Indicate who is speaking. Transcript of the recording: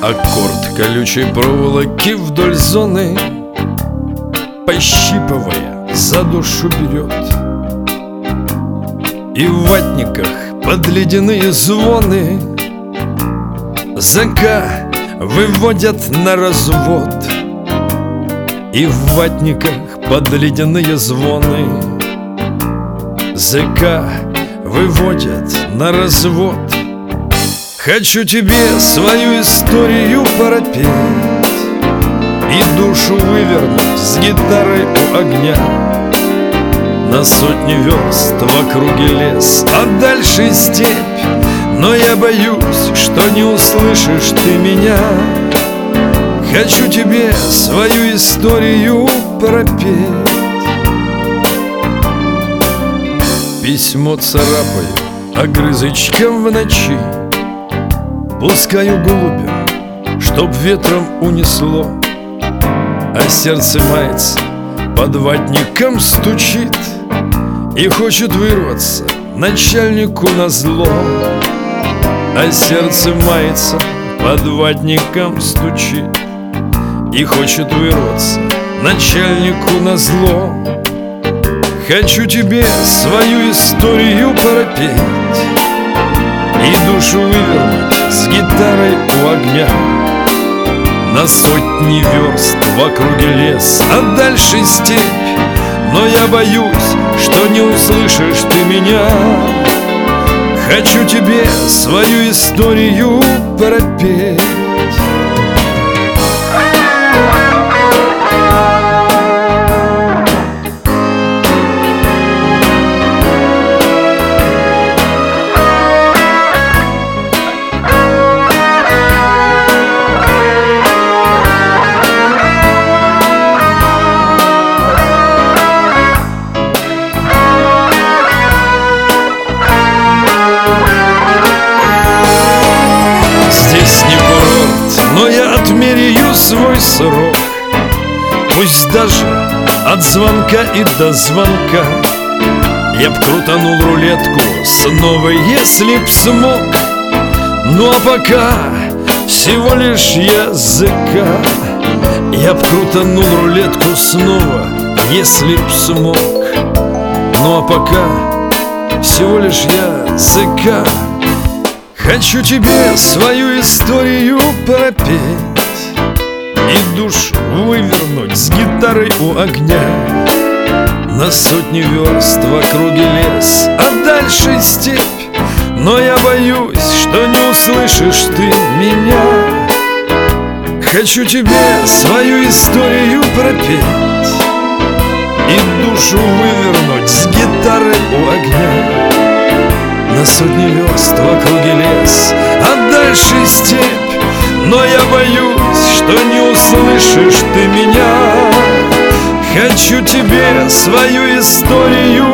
Speaker 1: Аккорд колючей проволоки вдоль зоны, пощипывая, за душу берет. И в ватниках под ледяные звоны ЗК выводят на развод. И в ватниках под ледяные звоны ЗК выводят на развод. Хочу тебе свою историю пропеть и душу вывернуть с гитарой у огня. На сотни верст в округе лес, а дальше степь. Но я боюсь, что не услышишь ты меня. Хочу тебе свою историю пропеть. Письмо царапаю огрызочком в ночи, пускаю голубям, чтоб ветром унесло. А сердце мается, под ватником стучит и хочет вырваться начальнику назло. А сердце мается, под ватником стучит и хочет вырваться начальнику назло. Хочу тебе свою историю пропеть и душу вывернуть с гитарой у огня. На сотни верст в округе лес, а дальше степь. Но я боюсь, что не услышишь ты меня. Хочу тебе свою историю пропеть. Но я отмеряю свой срок, пусть даже от звонка и до звонка. Я б крутанул рулетку снова, если б смог. Ну а пока всего лишь языка. Я б крутанул рулетку снова, если б смог. Ну а пока всего лишь языка. Хочу тебе свою историю пропеть и душу вывернуть с гитарой у огня. На сотни верст в округе лес, а дальше степь. Но я боюсь, что не услышишь ты меня. Хочу тебе свою историю пропеть и душу вывернуть с гитарой у огня. На сотни верст в округе лес, а дальше степь. Но я боюсь, что не услышишь ты меня. Хочу тебе свою историю